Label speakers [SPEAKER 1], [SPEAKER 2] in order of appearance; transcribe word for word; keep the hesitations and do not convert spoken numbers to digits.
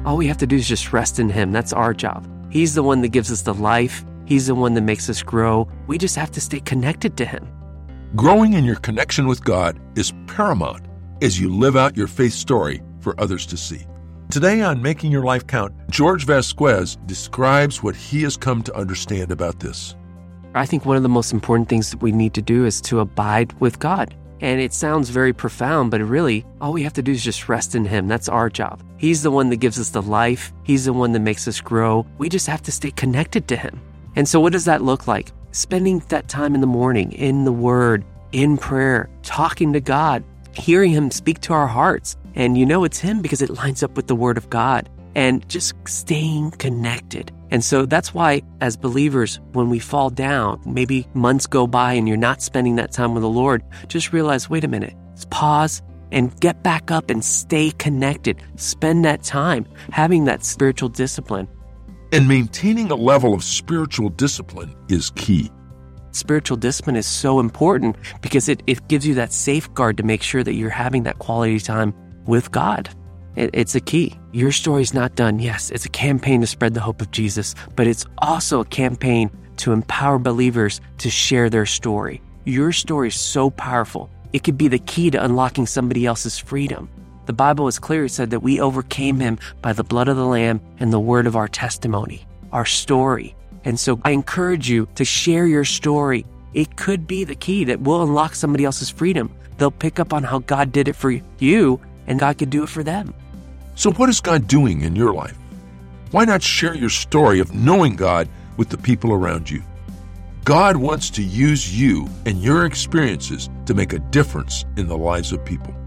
[SPEAKER 1] all we have to do is just rest in Him. That's our job. He's the one that gives us the life. He's the one that makes us grow. We just have to stay connected to Him.
[SPEAKER 2] Growing in your connection with God is paramount as you live out your faith story for others to see. Today on Making Your Life Count, George Vasquez describes what he has come to understand about this.
[SPEAKER 1] I think one of the most important things that we need to do is to abide with God. And it sounds very profound, but really, all we have to do is just rest in Him. That's our job. He's the one that gives us the life. He's the one that makes us grow. We just have to stay connected to Him. And so what does that look like? Spending that time in the morning, in the Word, in prayer, talking to God, hearing Him speak to our hearts. And you know it's Him because it lines up with the Word of God. And just staying connected. And so that's why, as believers, when we fall down, maybe months go by and you're not spending that time with the Lord, just realize, wait a minute, let's pause and get back up and stay connected. Spend that time having that spiritual discipline.
[SPEAKER 2] And maintaining a level of spiritual discipline is key.
[SPEAKER 1] Spiritual discipline is so important because it, it gives you that safeguard to make sure that you're having that quality time with God. It, it's a key. Your story's not done. Yes, it's a campaign to spread the hope of Jesus, but it's also a campaign to empower believers to share their story. Your story is so powerful. It could be the key to unlocking somebody else's freedom. The Bible is clear. It said that we overcame him by the blood of the Lamb and the word of our testimony, our story. And so I encourage you to share your story. It could be the key that will unlock somebody else's freedom. They'll pick up on how God did it for you, and God could do it for them.
[SPEAKER 2] So what is God doing in your life? Why not share your story of knowing God with the people around you? God wants to use you and your experiences to make a difference in the lives of people.